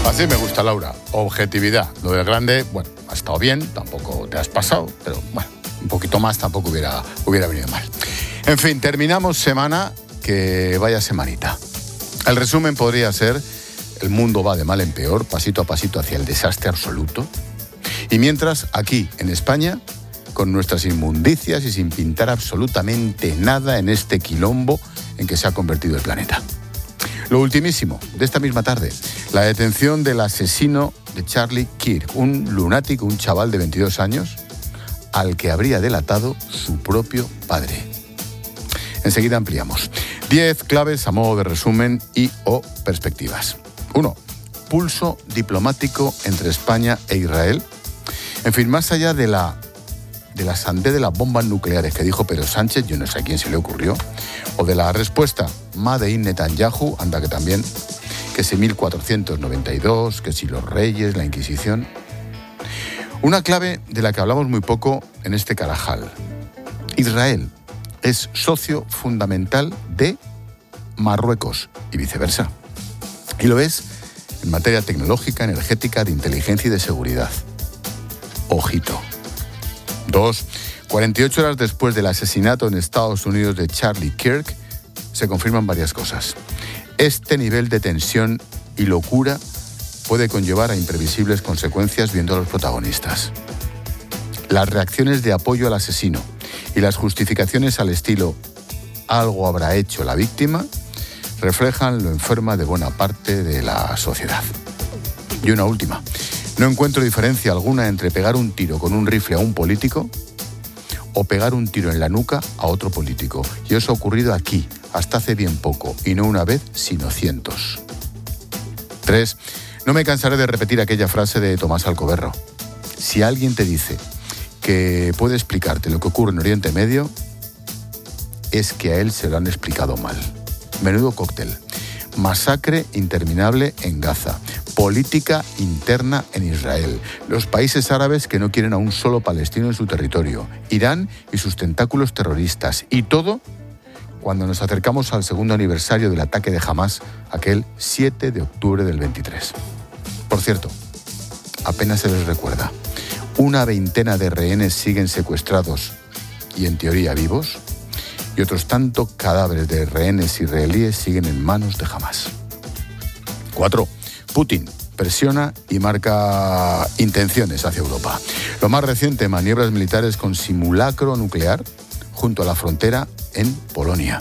Así me gusta, Laura. Objetividad. Lo del grande, bueno, ha estado bien, tampoco te has pasado, pero bueno, un poquito más tampoco hubiera venido mal. En fin, terminamos semana, que vaya semanita. El resumen podría ser: el mundo va de mal en peor, pasito a pasito hacia el desastre absoluto. Y mientras, aquí, en España, con nuestras inmundicias y sin pintar absolutamente nada en este quilombo en que se ha convertido el planeta. Lo ultimísimo de esta misma tarde: la detención del asesino de Charlie Kirk, un lunático, un chaval de 22 años, al que habría delatado su propio padre. Enseguida ampliamos. 10 claves a modo de resumen y o perspectivas. 1. Pulso diplomático entre España e Israel. En fin, más allá de la sandez de las bombas nucleares que dijo Pedro Sánchez, yo no sé a quién se le ocurrió, o de la respuesta Made in Netanyahu, anda que también, que si 1492, que si los reyes, la Inquisición. Una clave de la que hablamos muy poco en este Carajal. Israel es socio fundamental de Marruecos y viceversa. Y lo es en materia tecnológica, energética, de inteligencia y de seguridad. Ojito. 2. 48 horas después del asesinato en Estados Unidos de Charlie Kirk, se confirman varias cosas. Este nivel de tensión y locura puede conllevar a imprevisibles consecuencias viendo a los protagonistas. Las reacciones de apoyo al asesino y las justificaciones al estilo «algo habrá hecho la víctima» reflejan lo enferma de buena parte de la sociedad. Y una última. No encuentro diferencia alguna entre pegar un tiro con un rifle a un político o pegar un tiro en la nuca a otro político. Y eso ha ocurrido aquí, hasta hace bien poco, y no una vez, sino cientos. 3. No me cansaré de repetir aquella frase de Tomás Alcoberro. Si alguien te dice que puede explicarte lo que ocurre en Oriente Medio, es que a él se lo han explicado mal. Menudo cóctel. Masacre interminable en Gaza. Política interna en Israel. Los países árabes que no quieren a un solo palestino en su territorio. Irán y sus tentáculos terroristas. Y todo cuando nos acercamos al segundo aniversario del ataque de Hamás, aquel 7 de octubre del 23. Por cierto, apenas se les recuerda. Una veintena de rehenes siguen secuestrados y en teoría vivos, y otros tantos cadáveres de rehenes israelíes siguen en manos de Hamás. 4. Putin presiona y marca intenciones hacia Europa. Lo más reciente, maniobras militares con simulacro nuclear junto a la frontera en Polonia.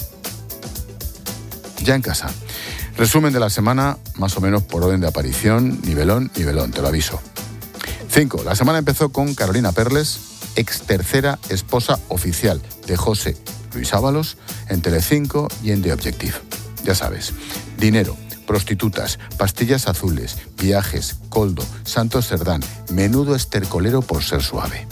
Ya en casa. Resumen de la semana, más o menos por orden de aparición, nivelón, te lo aviso. 5. La semana empezó con Carolina Perles, ex tercera esposa oficial de José Luis Ábalos, en Telecinco y en The Objective. Ya sabes, dinero, prostitutas, pastillas azules, viajes, Coldo, Santos Cerdán, menudo estercolero por ser suave.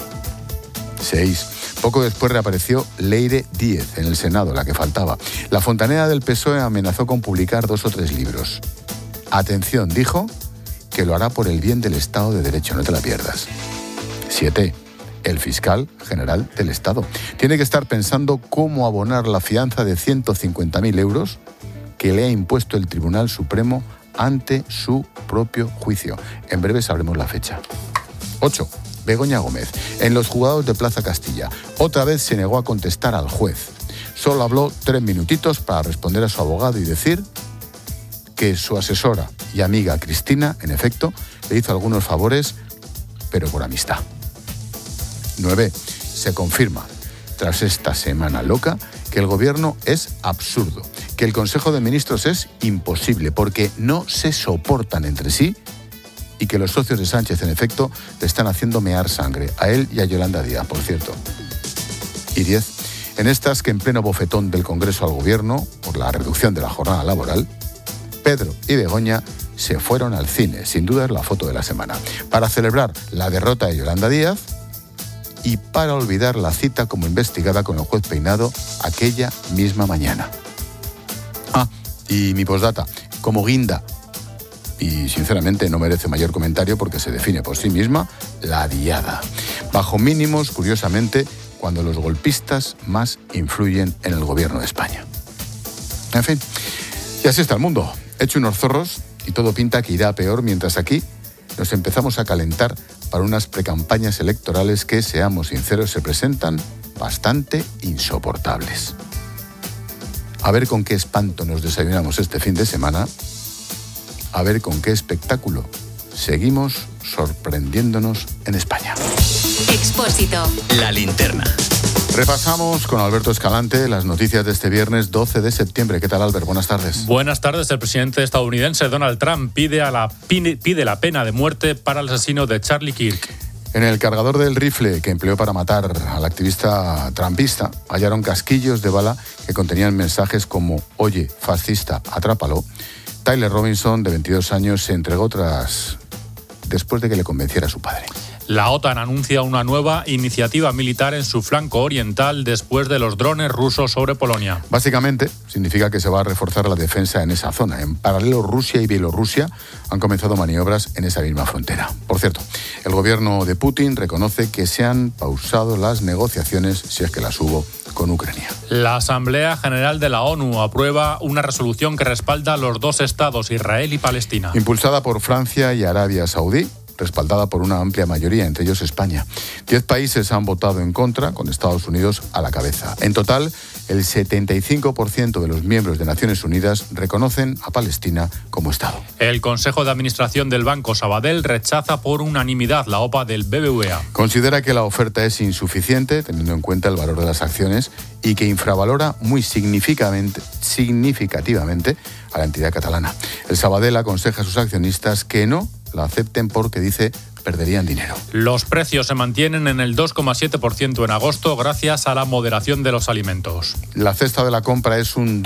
6. Poco después reapareció Leire Díez en el Senado, la que faltaba. La fontanera del PSOE amenazó con publicar 2 o 3 libros. Atención, dijo que lo hará por el bien del Estado de Derecho, no te la pierdas. 7. El fiscal general del Estado tiene que estar pensando cómo abonar la fianza de 150.000 euros que le ha impuesto el Tribunal Supremo ante su propio juicio. En breve sabremos la fecha. 8. Begoña Gómez, en los juzgados de Plaza Castilla. Otra vez se negó a contestar al juez. Solo habló 3 minutitos para responder a su abogado y decir que su asesora y amiga Cristina, en efecto, le hizo algunos favores, pero por amistad. 9. Se confirma, tras esta semana loca, que el gobierno es absurdo, que el Consejo de Ministros es imposible, porque no se soportan entre sí y que los socios de Sánchez, en efecto, le están haciendo mear sangre, a él y a Yolanda Díaz, por cierto. Y 10. En estas que en pleno bofetón del Congreso al gobierno, por la reducción de la jornada laboral, Pedro y Begoña se fueron al cine, sin duda es la foto de la semana, para celebrar la derrota de Yolanda Díaz y para olvidar la cita como investigada con el juez Peinado aquella misma mañana. Y mi postdata, como guinda, y sinceramente no merece mayor comentario porque se define por sí misma, la diada. Bajo mínimos, curiosamente, cuando los golpistas más influyen en el gobierno de España. En fin, y así está el mundo. Hecho unos zorros, y todo pinta que irá a peor, mientras aquí nos empezamos a calentar para unas precampañas electorales que, seamos sinceros, se presentan bastante insoportables. A ver con qué espanto nos desayunamos este fin de semana, a ver con qué espectáculo seguimos sorprendiéndonos en España. Expósito. La linterna. Repasamos con Alberto Escalante las noticias de este viernes 12 de septiembre. ¿Qué tal, Albert? Buenas tardes. Buenas tardes. El presidente estadounidense Donald Trump pide la pena de muerte para el asesino de Charlie Kirk. En el cargador del rifle que empleó para matar al activista trumpista hallaron casquillos de bala que contenían mensajes como «Oye, fascista, atrápalo». Tyler Robinson, de 22 años, se entregó después de que le convenciera a su padre. La OTAN anuncia una nueva iniciativa militar en su flanco oriental después de los drones rusos sobre Polonia. Básicamente, significa que se va a reforzar la defensa en esa zona. En paralelo, Rusia y Bielorrusia han comenzado maniobras en esa misma frontera. Por cierto, el gobierno de Putin reconoce que se han pausado las negociaciones, si es que las hubo, con Ucrania. La Asamblea General de la ONU aprueba una resolución que respalda a los dos estados, Israel y Palestina. Impulsada por Francia y Arabia Saudí, respaldada por una amplia mayoría, entre ellos España. 10 países han votado en contra, con Estados Unidos a la cabeza. En total, el 75% de los miembros de Naciones Unidas reconocen a Palestina como Estado. El Consejo de Administración del Banco Sabadell rechaza por unanimidad la OPA del BBVA. Considera que la oferta es insuficiente, teniendo en cuenta el valor de las acciones, y que infravalora muy significativamente a la entidad catalana. El Sabadell aconseja a sus accionistas que no la acepten porque, dice, perderían dinero. Los precios se mantienen en el 2,7% en agosto gracias a la moderación de los alimentos. La cesta de la compra es un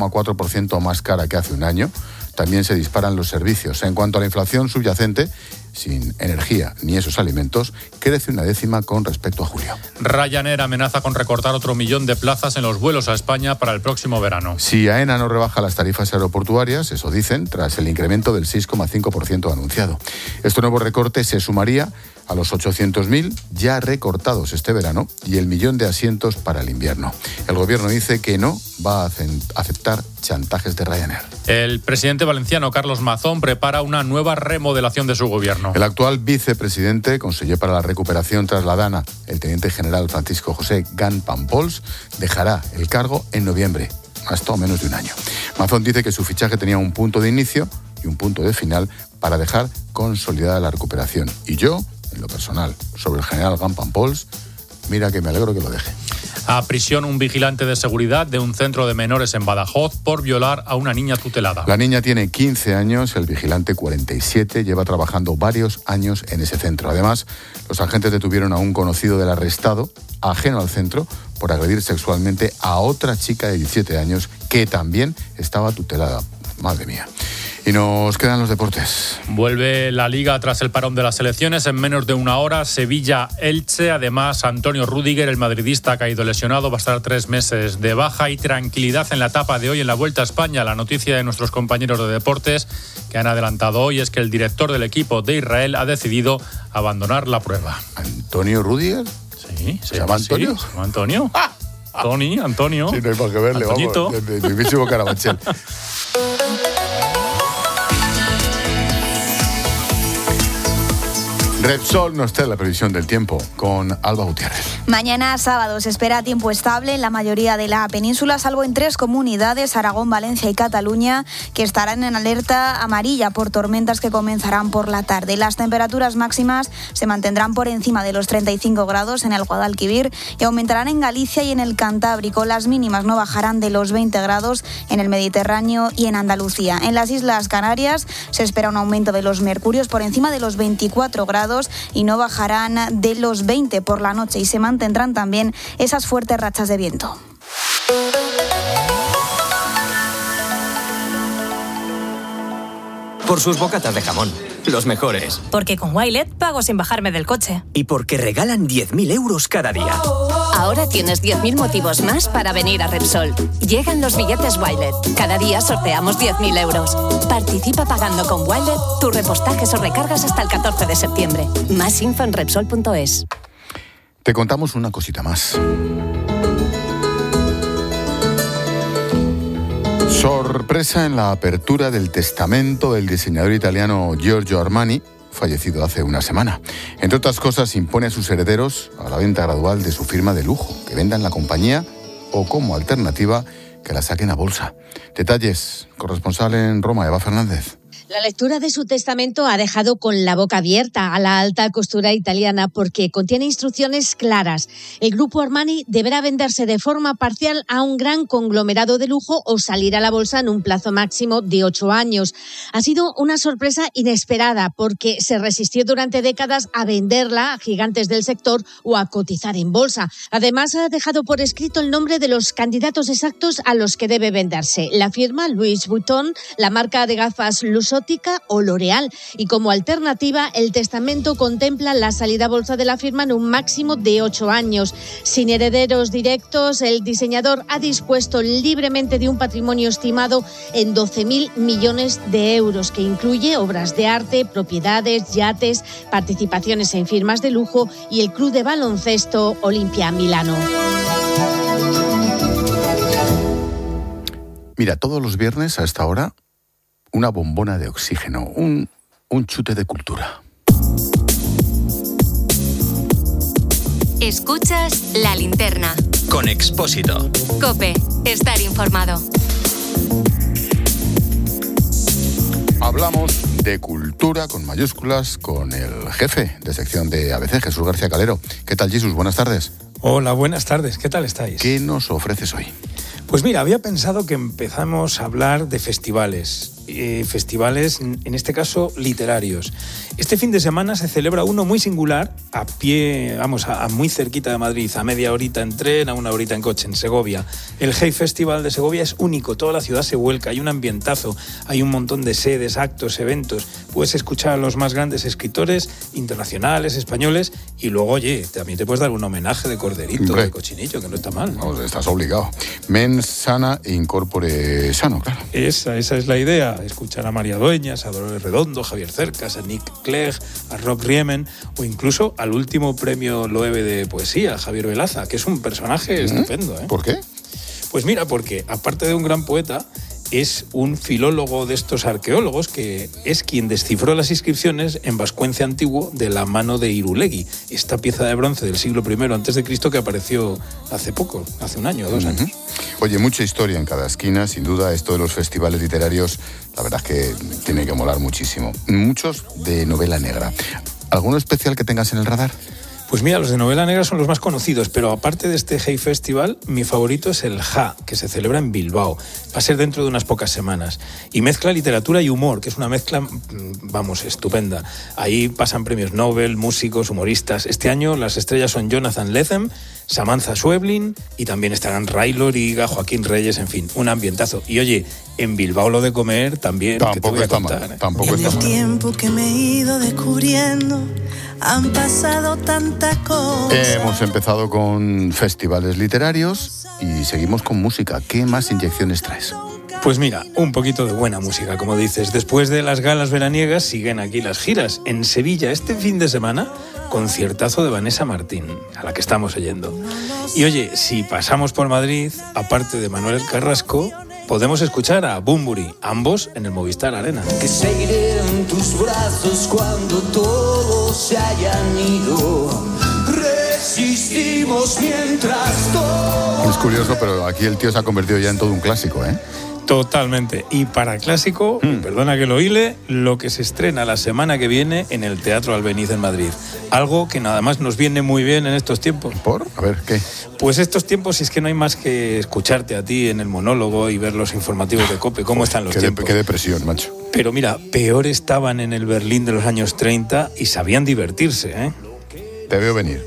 2,4% más cara que hace un año. También se disparan los servicios. En cuanto a la inflación subyacente, sin energía ni esos alimentos, crece 0,1 con respecto a julio. Ryanair amenaza con recortar otro 1 millón de plazas en los vuelos a España para el próximo verano. Si AENA no rebaja las tarifas aeroportuarias, eso dicen, tras el incremento del 6,5% anunciado. Este nuevo recorte se sumaría a los 800.000 ya recortados este verano y el 1 millón de asientos para el invierno. El gobierno dice que no va a aceptar chantajes de Ryanair. El presidente valenciano Carlos Mazón prepara una nueva remodelación de su gobierno. El actual vicepresidente, conseller para la recuperación tras la Dana, el teniente general Francisco José Gan Pampols, dejará el cargo en noviembre, hasta o menos de un año. Mazón dice que su fichaje tenía un punto de inicio y un punto de final para dejar consolidada la recuperación. Y yo, en lo personal, sobre el general Gan Pampols, mira que me alegro que lo deje. A prisión un vigilante de seguridad de un centro de menores en Badajoz por violar a una niña tutelada. La niña tiene 15 años, el vigilante 47, lleva trabajando varios años en ese centro. Además, los agentes detuvieron a un conocido del arrestado, ajeno al centro, por agredir sexualmente a otra chica de 17 años que también estaba tutelada. Madre mía. Y nos quedan los deportes. Vuelve la Liga tras el parón de las selecciones en menos de una hora. Sevilla-Elche. Además, Antonio Rüdiger, el madridista, ha caído lesionado. Va a estar 3 meses de baja. Y tranquilidad en la etapa de hoy en la Vuelta a España. La noticia de nuestros compañeros de deportes que han adelantado hoy es que el director del equipo de Israel ha decidido abandonar la prueba. ¿Antonio Rüdiger? Sí. ¿Se llama Antonio? Sí, se llama Antonio. Antonio. Sí, no hay más que verle, Antoñito. Vamos. De mismísimo Carabanchel. Repsol nos trae la previsión del tiempo con Alba Gutiérrez. Mañana sábado se espera tiempo estable en la mayoría de la península, salvo en 3 comunidades, Aragón, Valencia y Cataluña, que estarán en alerta amarilla por tormentas que comenzarán por la tarde. Las temperaturas máximas se mantendrán por encima de los 35 grados en el Guadalquivir y aumentarán en Galicia y en el Cantábrico. Las mínimas no bajarán de los 20 grados en el Mediterráneo y en Andalucía. En las Islas Canarias se espera un aumento de los mercurios por encima de los 24 grados y no bajarán de los 20 por la noche y se mantendrán también esas fuertes rachas de viento. Por sus bocatas de jamón, los mejores. Porque con Wilet pago sin bajarme del coche. Y porque regalan 10.000 euros cada día. Ahora tienes 10.000 motivos más para venir a Repsol. Llegan los billetes Wilet. Cada día sorteamos 10.000 euros. Participa pagando con Wilet tus repostajes o recargas hasta el 14 de septiembre. Más info en Repsol.es. Te contamos una cosita más. Sorpresa en la apertura del testamento del diseñador italiano Giorgio Armani, fallecido hace una semana. Entre otras cosas, impone a sus herederos a la venta gradual de su firma de lujo, que vendan la compañía o, como alternativa, que la saquen a bolsa. Detalles, corresponsal en Roma, Eva Fernández. La lectura de su testamento ha dejado con la boca abierta a la alta costura italiana porque contiene instrucciones claras. El grupo Armani deberá venderse de forma parcial a un gran conglomerado de lujo o salir a la bolsa en un plazo máximo de 8 años. Ha sido una sorpresa inesperada porque se resistió durante décadas a venderla a gigantes del sector o a cotizar en bolsa. Además, ha dejado por escrito el nombre de los candidatos exactos a los que debe venderse. La firma Louis Vuitton, la marca de gafas Luxottica o L'Oréal. Y como alternativa, el testamento contempla la salida a bolsa de la firma en un máximo de 8 años. Sin herederos directos, el diseñador ha dispuesto libremente de un patrimonio estimado en 12.000 millones de euros, que incluye obras de arte, propiedades, yates, participaciones en firmas de lujo y el club de baloncesto Olimpia Milano. Mira, todos los viernes a esta hora, una bombona de oxígeno, un chute de cultura. Escuchas La Linterna. Con Expósito. COPE. Estar informado. Hablamos de cultura con mayúsculas con el jefe de sección de ABC, Jesús García Calero. ¿Qué tal, Jesús? Buenas tardes. Hola, buenas tardes. ¿Qué tal estáis? ¿Qué nos ofreces hoy? Pues mira, había pensado que empezamos a hablar de festivales, festivales en este caso literarios. Este fin de semana se celebra uno muy singular, a pie, vamos, a muy cerquita de Madrid, a media horita en tren, a una horita en coche, en Segovia. El Hey Festival de Segovia es único, toda la ciudad se vuelca, hay un ambientazo, hay un montón de sedes, actos, eventos. Puedes escuchar a los más grandes escritores internacionales, españoles, y luego, oye, también te puedes dar un homenaje de corderito, de cochinillo, que no está mal, ¿no? Vamos, estás obligado. Mens sana e incorpore sano, claro. Esa es la idea, escuchar a María Dueñas, a Dolores Redondo, Javier Cercas, a Nick Clegg, a Rob Riemann, o incluso al último premio Loewe de poesía, Javier Velaza, que es un personaje estupendo, ¿eh? ¿Por qué? Pues mira, porque aparte de un gran poeta, es un filólogo de estos arqueólogos que es quien descifró las inscripciones en vascuence antiguo de la mano de Irulegui, esta pieza de bronce del siglo I a.C. que apareció hace poco, hace un año o 2 años. Oye, mucha historia en cada esquina, sin duda. Esto de los festivales literarios, la verdad es que tiene que molar muchísimo. Muchos de novela negra. ¿Alguno especial que tengas en el radar? Pues mira, los de novela negra son los más conocidos, pero aparte de este Hey Festival, mi favorito es el JA, que se celebra en Bilbao. Va a ser dentro de unas pocas semanas. Y mezcla literatura y humor, que es una mezcla, vamos, estupenda. Ahí pasan premios Nobel, músicos, humoristas. Este año las estrellas son Jonathan Lethem, Samantha Schweblin y también estarán Ray Loriga, Joaquín Reyes, en fin, un ambientazo. Y oye, en Bilbao lo de comer también, tampoco que te voy a contar, mal, tampoco está mal. En el tiempo que me he ido descubriendo, han pasado tantas cosas. Hemos empezado con festivales literarios y seguimos con música. ¿Qué más inyecciones traes? Pues mira, un poquito de buena música, como dices. Después de las galas veraniegas siguen aquí las giras. En Sevilla, este fin de semana, conciertazo de Vanessa Martín, a la que estamos oyendo. Y oye, si pasamos por Madrid, aparte de Manuel Carrasco, podemos escuchar a Bunbury, ambos en el Movistar Arena. Que seguiré en tus brazos cuando todos se hayan ido. Resistimos mientras todos... Es curioso, pero aquí el tío se ha convertido ya en todo un clásico, ¿eh? Totalmente. Y para clásico, perdona que lo hile, lo que se estrena la semana que viene en el Teatro Albéniz en Madrid. Algo que nada más nos viene muy bien en estos tiempos. ¿Por? A ver, ¿qué? Pues estos tiempos es que no hay más que escucharte a ti en el monólogo y ver los informativos de COPE, cómo están los tiempos. Qué depresión, macho. Pero mira, peor estaban en el Berlín de los años 30 y sabían divertirse, ¿eh? Te veo venir.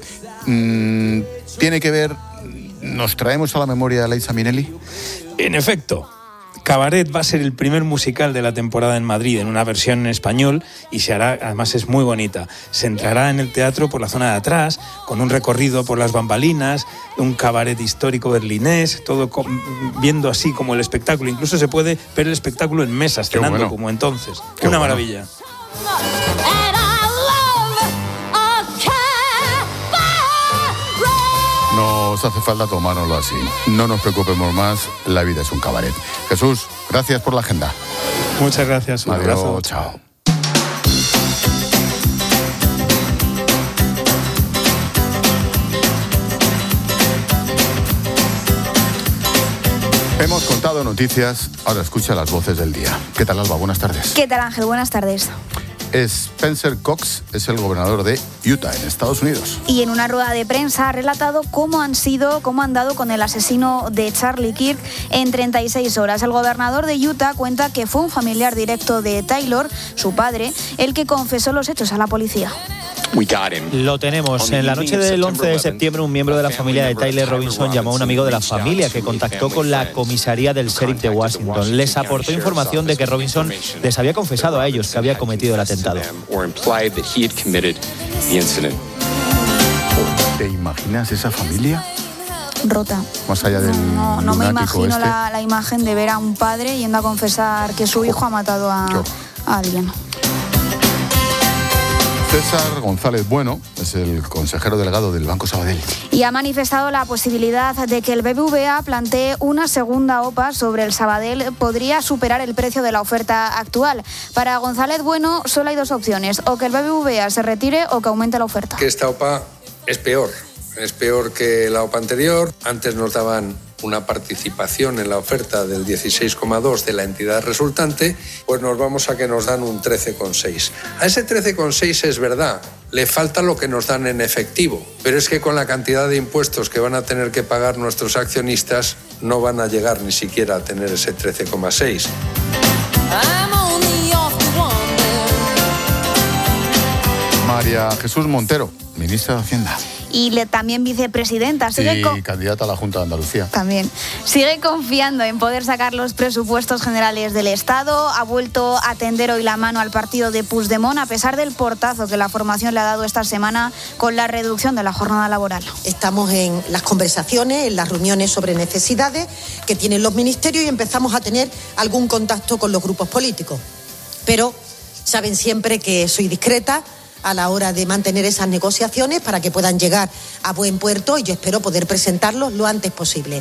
¿Tiene que ver, nos traemos a la memoria a Liza Minnelli? En efecto. Cabaret va a ser el primer musical de la temporada en Madrid, en una versión en español, y se hará, además es muy bonita. Se entrará en el teatro por la zona de atrás, con un recorrido por las bambalinas, un cabaret histórico berlinés, todo viendo así como el espectáculo. Incluso se puede ver el espectáculo en mesas, cenando como entonces. Una maravilla. todos hace falta tomárnoslo así. No nos preocupemos más, la vida es un cabaret. Jesús, gracias por la agenda. Muchas gracias. Un abrazo. Chao. Hemos contado noticias, ahora escucha las voces del día. ¿Qué tal, Alba? Buenas tardes. ¿Qué tal, Ángel? Buenas tardes. Spencer Cox es el gobernador de Utah, en Estados Unidos. Y en una rueda de prensa ha relatado cómo han dado con el asesino de Charlie Kirk en 36 horas. El gobernador de Utah cuenta que fue un familiar directo de Taylor, su padre, el que confesó los hechos a la policía. Lo tenemos. En la noche del 11 de septiembre, un miembro de la familia de Tyler Robinson llamó a un amigo de la familia que contactó con la comisaría del sheriff de Washington. Les aportó información de que Robinson les había confesado a ellos que había cometido el atentado. ¿Te imaginas esa familia? Rota. Más allá del no me imagino este. la imagen de ver a un padre yendo a confesar que su hijo ha matado a alguien. César González Bueno es el consejero delegado del Banco Sabadell. Y ha manifestado la posibilidad de que el BBVA plantee una segunda OPA sobre el Sabadell. Podría superar el precio de la oferta actual. Para González Bueno solo hay dos opciones: o que el BBVA se retire o que aumente la oferta. Que esta OPA es peor que la OPA anterior. Antes nos daban una participación en la oferta del 16,2% de la entidad resultante, pues nos vamos a que nos dan un 13,6%. A ese 13,6% es verdad, le falta lo que nos dan en efectivo, pero es que con la cantidad de impuestos que van a tener que pagar nuestros accionistas no van a llegar ni siquiera a tener ese 13,6%. María Jesús Montero, ministra de Hacienda. Y también vicepresidenta. Y candidata a la Junta de Andalucía. También. Sigue confiando en poder sacar los presupuestos generales del Estado. Ha vuelto a tender hoy la mano al partido de Puigdemont, a pesar del portazo que la formación le ha dado esta semana con la reducción de la jornada laboral. Estamos en las conversaciones, en las reuniones sobre necesidades que tienen los ministerios y empezamos a tener algún contacto con los grupos políticos. Pero saben siempre que soy discreta a la hora de mantener esas negociaciones para que puedan llegar a buen puerto y yo espero poder presentarlos lo antes posible.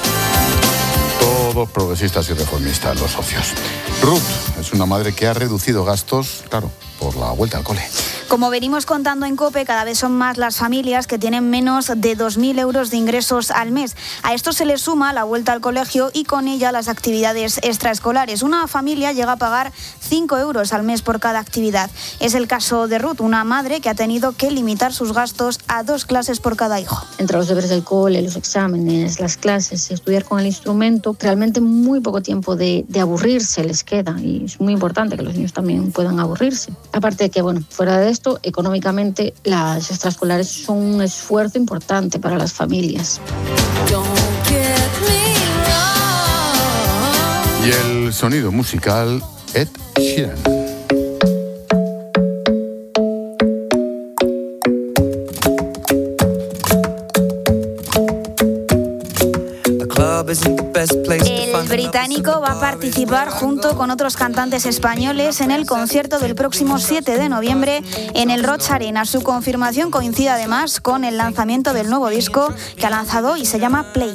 Todos progresistas y reformistas, los socios. Ruth es una madre que ha reducido gastos, claro, por la vuelta al cole. Como venimos contando en COPE, cada vez son más las familias que tienen menos de 2.000 euros de ingresos al mes. A esto se le suma la vuelta al colegio y con ella las actividades extraescolares. Una familia llega a pagar 5 euros al mes por cada actividad. Es el caso de Ruth, una madre que ha tenido que limitar sus gastos a 2 clases por cada hijo. Entre los deberes del cole, los exámenes, las clases, estudiar con el instrumento, realmente muy poco tiempo de aburrirse les queda y es muy importante que los niños también puedan aburrirse. Aparte de que, fuera de esto, económicamente las extraescolares son un esfuerzo importante para las familias. Y el sonido musical, Ed Sheeran. El británico va a participar junto con otros cantantes españoles en el concierto del próximo 7 de noviembre en el Roig Arena. Su confirmación coincide además con el lanzamiento del nuevo disco que ha lanzado y se llama Play.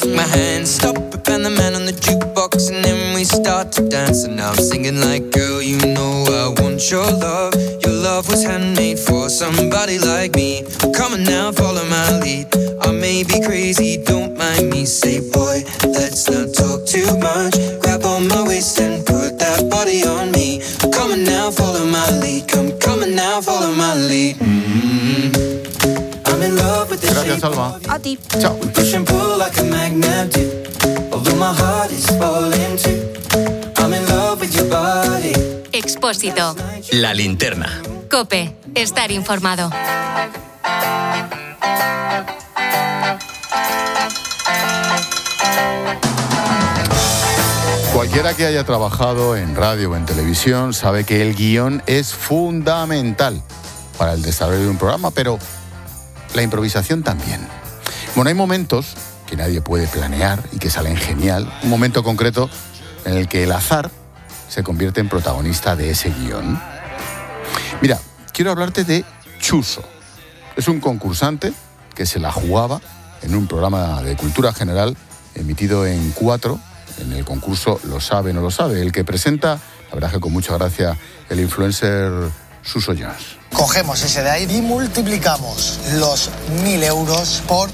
Let's not talk too much. Grab on my waist and put that body on me. Come on now, follow my lead. Come on now, follow my lead. I'm in love with the Gracias, Alba. A ti. Chao. We push and pull like a magnet do. Although my heart is falling too. I'm in love with your body. Expósito. La linterna. COPE. Estar informado. Cualquiera que haya trabajado en radio o en televisión sabe que el guión es fundamental para el desarrollo de un programa, pero la improvisación también. Hay momentos que nadie puede planear y que salen genial. Un momento concreto en el que el azar se convierte en protagonista de ese guión. Mira, quiero hablarte de Chuso. Es un concursante que se la jugaba en un programa de cultura general emitido en 4, en el concurso Lo sabe, no lo sabe, el que presenta, la verdad que con mucha gracia, el influencer Suso Jones. Cogemos ese de ahí y multiplicamos los 1.000 euros por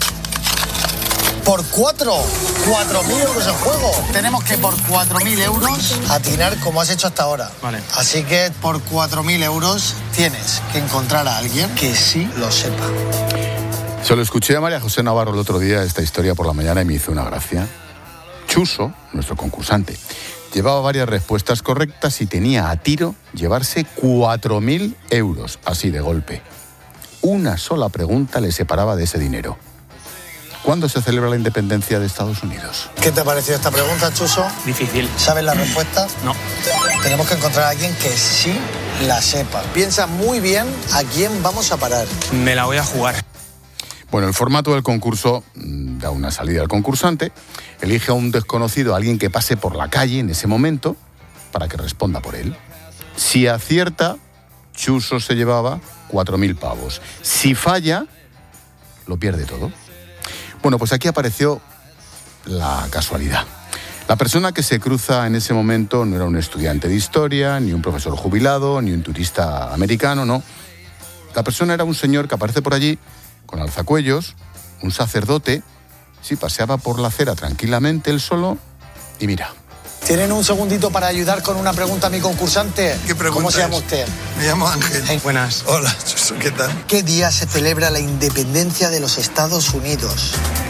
4. 4.000 euros en juego. Tenemos que por 4.000 euros atinar como has hecho hasta ahora. Vale. Así que por 4.000 euros tienes que encontrar a alguien que sí lo sepa. Se lo escuché a María José Navarro el otro día, esta historia por la mañana, y me hizo una gracia. Chuso, nuestro concursante, llevaba varias respuestas correctas y tenía a tiro llevarse 4.000 euros, así de golpe. Una sola pregunta le separaba de ese dinero. ¿Cuándo se celebra la independencia de Estados Unidos? ¿Qué te ha parecido esta pregunta, Chuso? Difícil. ¿Sabes la respuesta? No. Tenemos que encontrar a alguien que sí la sepa. Piensa muy bien a quién vamos a parar. Me la voy a jugar. Bueno, el formato del concurso da una salida al concursante, elige a un desconocido, a alguien que pase por la calle en ese momento, para que responda por él. Si acierta, Chuso se llevaba 4.000 pavos. Si falla, lo pierde todo. Bueno, pues aquí apareció la casualidad. La persona que se cruza en ese momento no era un estudiante de historia, ni un profesor jubilado, ni un turista americano, no. La persona era un señor que aparece por allí con alzacuellos, un sacerdote, sí, paseaba por la acera tranquilamente él solo y mira. ¿Tienen un segundito para ayudar con una pregunta a mi concursante? ¿Qué pregunta? ¿Cómo se llama usted? Me llamo Ángel. Buenas. Hola, Chuso, ¿qué tal? ¿Qué día se celebra la independencia de los Estados Unidos?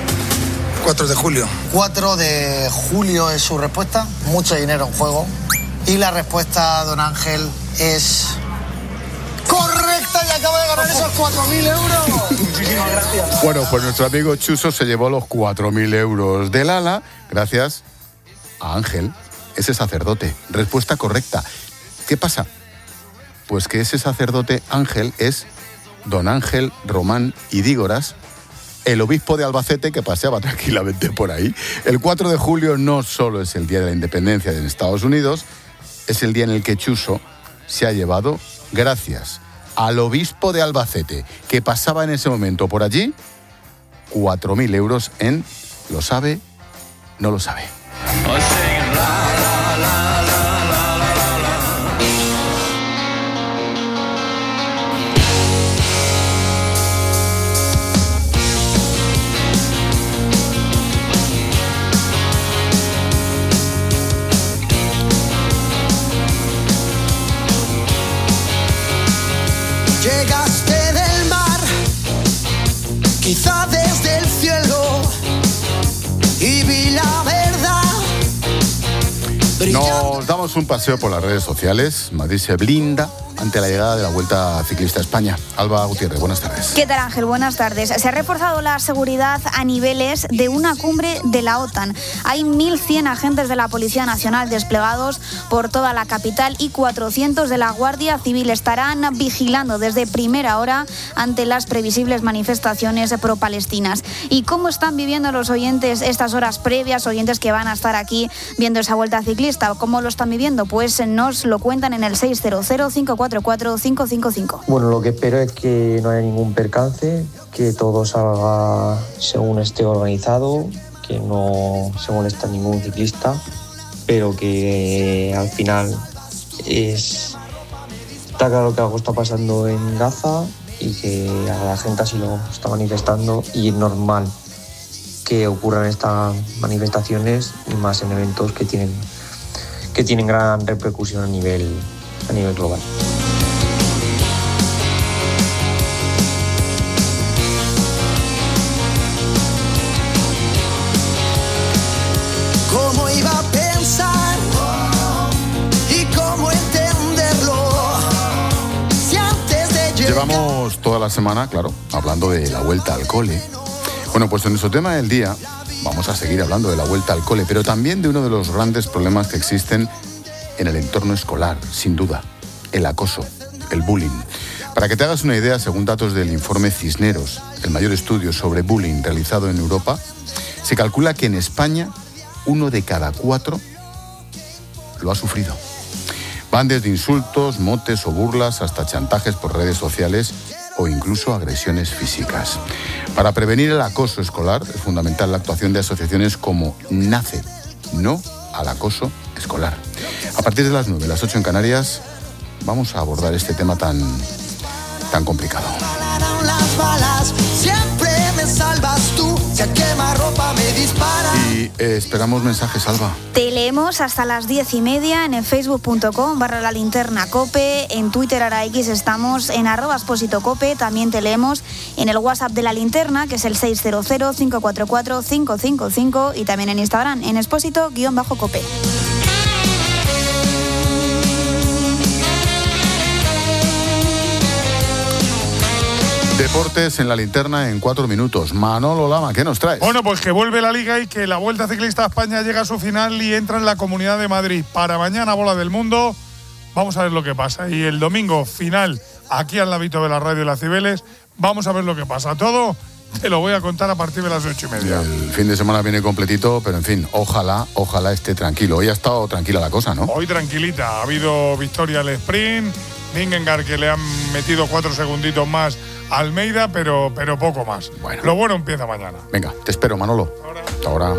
4 de julio. 4 de julio es su respuesta. Mucho dinero en juego. Y la respuesta, don Ángel, es correcta y acaba de ganar esos 4.000 euros. Muchísimas gracias. Bueno, pues nuestro amigo Chuso se llevó los 4.000 euros del ala gracias a Ángel, ese sacerdote. Respuesta correcta. ¿Qué pasa? Pues que ese sacerdote Ángel es don Ángel Román Idígoras, el obispo de Albacete que paseaba tranquilamente por ahí. El 4 de julio no solo es el día de la independencia de Estados Unidos, es el día en el que Chuso se ha llevado, gracias al obispo de Albacete que pasaba en ese momento por allí, 4.000 euros en Lo sabe, no lo sabe. Llegaste del mar, quizá desde el cielo, y vi la verdad. Nos damos un paseo por las redes sociales. Madrid se blinda ante la llegada de la Vuelta Ciclista a España. Alba Gutiérrez, buenas tardes. ¿Qué tal, Ángel? Buenas tardes. Se ha reforzado la seguridad a niveles de una cumbre de la OTAN. Hay 1.100 agentes de la Policía Nacional desplegados por toda la capital y 400 de la Guardia Civil estarán vigilando desde primera hora ante las previsibles manifestaciones pro-palestinas. ¿Y cómo están viviendo los oyentes estas horas previas, oyentes que van a estar aquí viendo esa Vuelta Ciclista? ¿Cómo lo están viviendo? Pues nos lo cuentan en el 600-544-555. Bueno, lo que espero es que no haya ningún percance, que todo salga según esté organizado, que no se moleste a ningún ciclista, pero que al final está claro que algo está pasando en Gaza y que a la gente así lo está manifestando y es normal que ocurran estas manifestaciones y más en eventos que tienen gran repercusión a nivel global. ¿Cómo iba a pensar y cómo entenderlo? Si antes de llegar... Llevamos toda la semana, claro, hablando de la vuelta al cole. Bueno, pues en nuestro tema del día vamos a seguir hablando de la vuelta al cole, pero también de uno de los grandes problemas que existen en el entorno escolar, sin duda, el acoso, el bullying. Para que te hagas una idea, según datos del informe Cisneros, el mayor estudio sobre bullying realizado en Europa, se calcula que en España 1 de cada 4 lo ha sufrido. Van desde insultos, motes o burlas hasta chantajes por redes sociales o incluso agresiones físicas. Para prevenir el acoso escolar es fundamental la actuación de asociaciones como NACE, No al Acoso Escolar. A partir de las 9, las 8 en Canarias, vamos a abordar este tema tan complicado. Las balas, siempre me salvas tú, si a quemarropa me disparas. Y esperamos mensajes, Alba. Te leemos hasta las 10:30 en facebook.com/lalinternacope, en Twitter ahora X estamos en @expositocope, también te leemos en el WhatsApp de La Linterna, que es el 600-544-555, y también en Instagram en expósito_cope. Deportes en La Linterna en 4 minutos. Manolo Lama, ¿qué nos traes? Bueno, pues que vuelve la Liga y que la Vuelta Ciclista a España llega a su final y entra en la Comunidad de Madrid. Para mañana, Bola del Mundo, vamos a ver lo que pasa. Y el domingo, final, aquí al ladito de la radio de las Cibeles, vamos a ver lo que pasa. Todo te lo voy a contar a partir de las 8:30. El fin de semana viene completito, pero en fin, ojalá esté tranquilo. Hoy ha estado tranquila la cosa, ¿no? Hoy tranquilita. Ha habido victoria al sprint, Vingegaard, que le han metido 4 segunditos más a Almeida, pero poco más. Bueno. Lo bueno empieza mañana. Venga, te espero, Manolo. Ahora.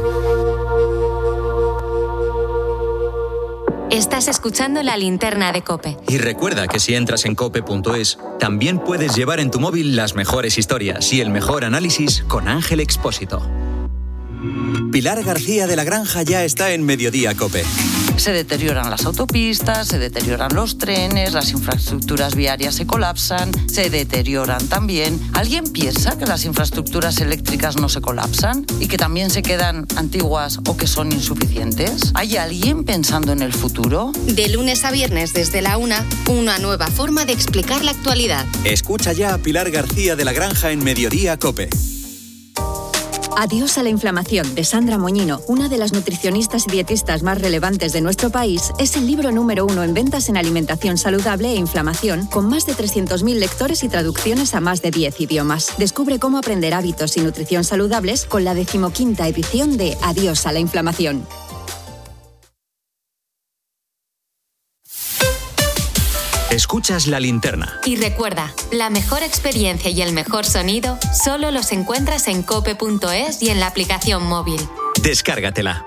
Estás escuchando La Linterna de COPE. Y recuerda que si entras en cope.es, también puedes llevar en tu móvil las mejores historias y el mejor análisis con Ángel Expósito. Pilar García de la Granja ya está en Mediodía COPE. Se deterioran las autopistas, se deterioran los trenes, las infraestructuras viarias se colapsan, se deterioran también. ¿Alguien piensa que las infraestructuras eléctricas no se colapsan y que también se quedan antiguas o que son insuficientes? ¿Hay alguien pensando en el futuro? De lunes a viernes desde la 1, una nueva forma de explicar la actualidad. Escucha ya a Pilar García de la Granja en Mediodía COPE. Adiós a la inflamación, de Sandra Moñino, una de las nutricionistas y dietistas más relevantes de nuestro país, es el libro número 1 en ventas en alimentación saludable e inflamación, con más de 300.000 lectores y traducciones a más de 10 idiomas. Descubre cómo aprender hábitos y nutrición saludables con la 15ª edición de Adiós a la inflamación. Escuchas La Linterna. Y recuerda, la mejor experiencia y el mejor sonido solo los encuentras en cope.es y en la aplicación móvil. Descárgatela.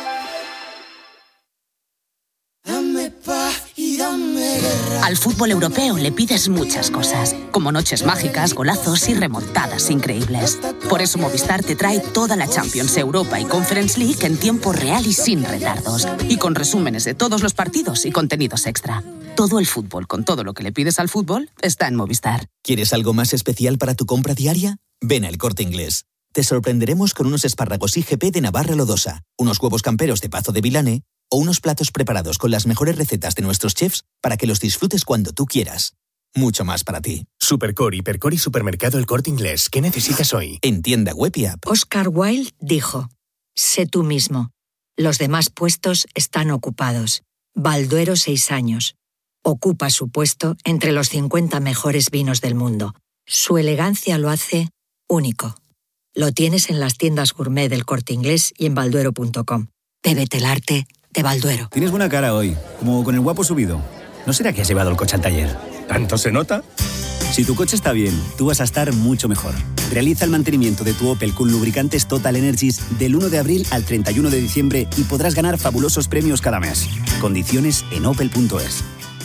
Al fútbol europeo le pides muchas cosas, como noches mágicas, golazos y remontadas increíbles. Por eso Movistar te trae toda la Champions, Europa y Conference League en tiempo real y sin retardos. Y con resúmenes de todos los partidos y contenidos extra. Todo el fútbol, con todo lo que le pides al fútbol, está en Movistar. ¿Quieres algo más especial para tu compra diaria? Ven al Corte Inglés. Te sorprenderemos con unos espárragos IGP de Navarra Lodosa, unos huevos camperos de Pazo de Vilane o unos platos preparados con las mejores recetas de nuestros chefs para que los disfrutes cuando tú quieras. Mucho más para ti. Supercore, Hipercor y Supermercado El Corte Inglés. ¿Qué necesitas hoy? En tienda web y app. Oscar Wilde dijo: sé tú mismo. Los demás puestos están ocupados. Balduero 6 años. Ocupa su puesto entre los 50 mejores vinos del mundo. Su elegancia lo hace único. Lo tienes en las tiendas gourmet del Corte Inglés y en balduero.com. Bébete el arte de Balduero. Tienes buena cara hoy, como con el guapo subido. ¿No será que has llevado el coche al taller? ¿Tanto se nota? Si tu coche está bien, tú vas a estar mucho mejor. Realiza el mantenimiento de tu Opel con lubricantes Total Energies del 1 de abril al 31 de diciembre y podrás ganar fabulosos premios cada mes. Condiciones en opel.es.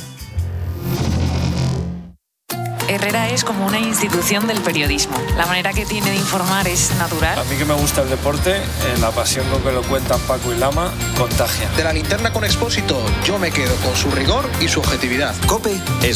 Herrera es como una institución del periodismo. La manera que tiene de informar es natural. A mí que me gusta el deporte, la pasión con que lo cuentan Paco y Lama contagia. De La Linterna con Expósito, yo me quedo con su rigor y su objetividad. COPE es